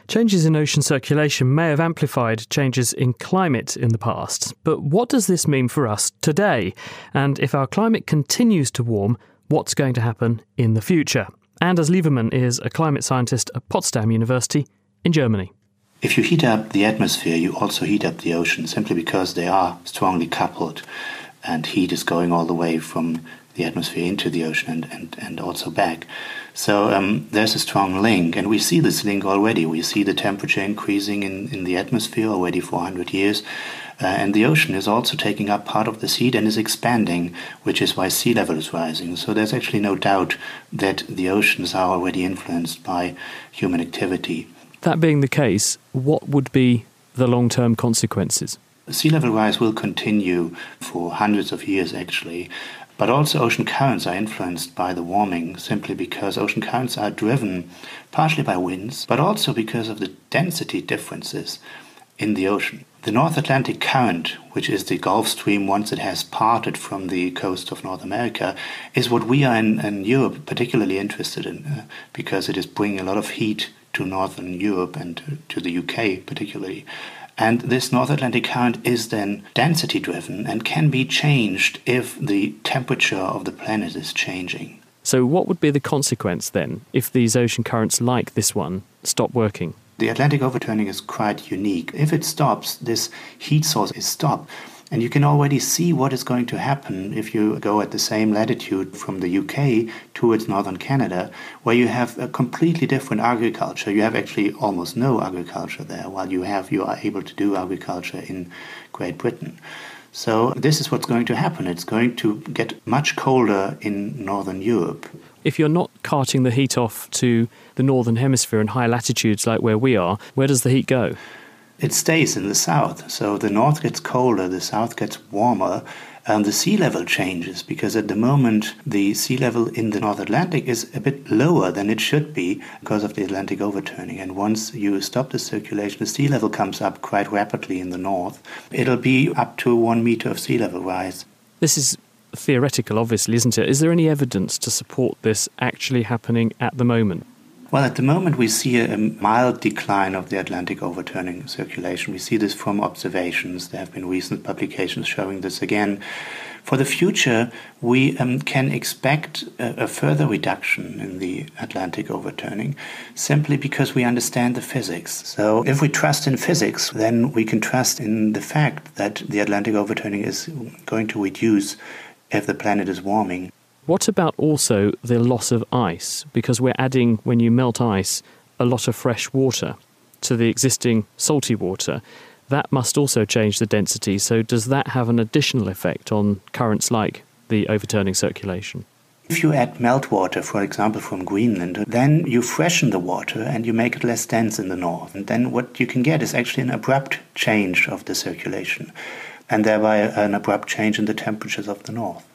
Changes in ocean circulation may have amplified changes in climate in the past, but what does this mean for us today? And if our climate continues to warm, what's going to happen in the future? Anders Liebermann is a climate scientist at Potsdam University in Germany. If you heat up the atmosphere, you also heat up the ocean, simply because they are strongly coupled, and heat is going all the way from the atmosphere into the ocean and also back. So there's a strong link, and we see this link already. We see the temperature increasing in the atmosphere already for 100 years, and the ocean is also taking up part of this heat and is expanding, which is why sea level is rising. So there's actually no doubt that the oceans are already influenced by human activity. That being the case, what would be the long-term consequences? Sea level rise will continue for hundreds of years, actually. But also ocean currents are influenced by the warming, simply because ocean currents are driven partially by winds, but also because of the density differences in the ocean. The North Atlantic Current, which is the Gulf Stream once it has parted from the coast of North America, is what we are in Europe particularly interested in, because it is bringing a lot of heat to Northern Europe and to the UK particularly. And this North Atlantic Current is then density-driven and can be changed if the temperature of the planet is changing. So what would be the consequence then if these ocean currents like this one stop working? The Atlantic overturning is quite unique. If it stops, this heat source is stopped. And you can already see what is going to happen if you go at the same latitude from the UK towards northern Canada, where you have a completely different agriculture. You have actually almost no agriculture there, while you are able to do agriculture in Great Britain. So this is what's going to happen. It's going to get much colder in northern Europe. If you're not carting the heat off to the northern hemisphere and high latitudes like where we are, where does the heat go? It stays in the south. So the north gets colder, the south gets warmer, and the sea level changes, because at the moment the sea level in the North Atlantic is a bit lower than it should be because of the Atlantic overturning. And once you stop the circulation, the sea level comes up quite rapidly in the north. It'll be up to 1 meter of sea level rise. This is theoretical, obviously, isn't it? Is there any evidence to support this actually happening at the moment? Well, at the moment we see a mild decline of the Atlantic overturning circulation. We see this from observations. There have been recent publications showing this again. For the future, we can expect a further reduction in the Atlantic overturning, simply because we understand the physics. So if we trust in physics, then we can trust in the fact that the Atlantic overturning is going to reduce if the planet is warming. What about also the loss of ice? Because we're adding, when you melt ice, a lot of fresh water to the existing salty water. That must also change the density. So does that have an additional effect on currents like the overturning circulation? If you add meltwater, for example, from Greenland, then you freshen the water and you make it less dense in the north. And then what you can get is actually an abrupt change of the circulation, and thereby an abrupt change in the temperatures of the north.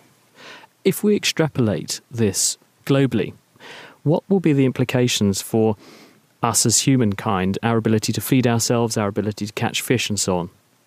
If we extrapolate this globally, what will be the implications for us as humankind, our ability to feed ourselves, our ability to catch fish and so on?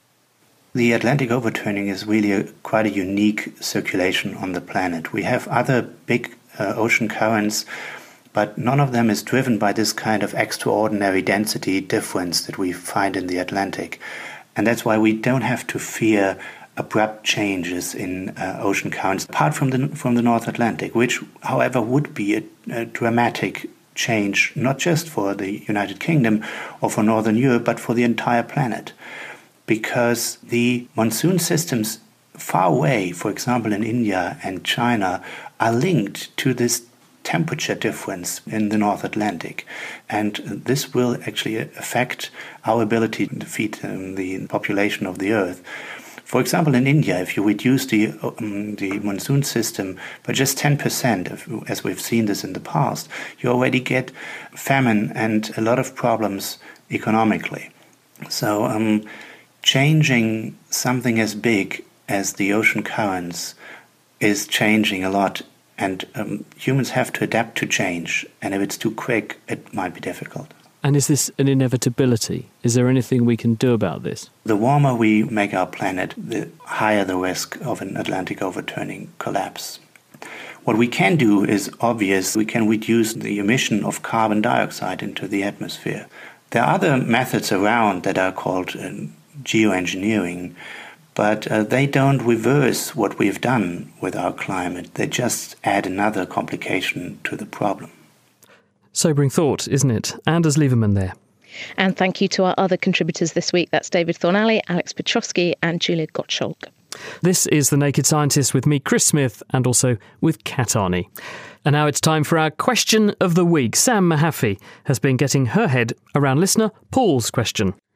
The Atlantic overturning is really quite a unique circulation on the planet. We have other big ocean currents, but none of them is driven by this kind of extraordinary density difference that we find in the Atlantic. And that's why we don't have to fear abrupt changes in ocean currents, apart from the North Atlantic, which, however, would be a dramatic change, not just for the United Kingdom or for Northern Europe, but for the entire planet. Because the monsoon systems far away, for example in India and China, are linked to this temperature difference in the North Atlantic. And this will actually affect our ability to feed the population of the Earth. For example, in India, if you reduce the monsoon system by just 10%, as we've seen this in the past, you already get famine and a lot of problems economically. So changing something as big as the ocean currents is changing a lot, and humans have to adapt to change. And if it's too quick, it might be difficult. And is this an inevitability? Is there anything we can do about this? The warmer we make our planet, the higher the risk of an Atlantic overturning collapse. What we can do is obvious. We can reduce the emission of carbon dioxide into the atmosphere. There are other methods around that are called geoengineering, but they don't reverse what we've done with our climate. They just add another complication to the problem. Sobering thought, isn't it? Anders Lieberman there. And thank you to our other contributors this week. That's David Thornalley, Alex Petrovsky and Julia Gottschalk. This is The Naked Scientist with me, Chris Smith, and also with Kat Arney. And now it's time for our question of the week. Sam Mahaffey has been getting her head around listener Paul's question.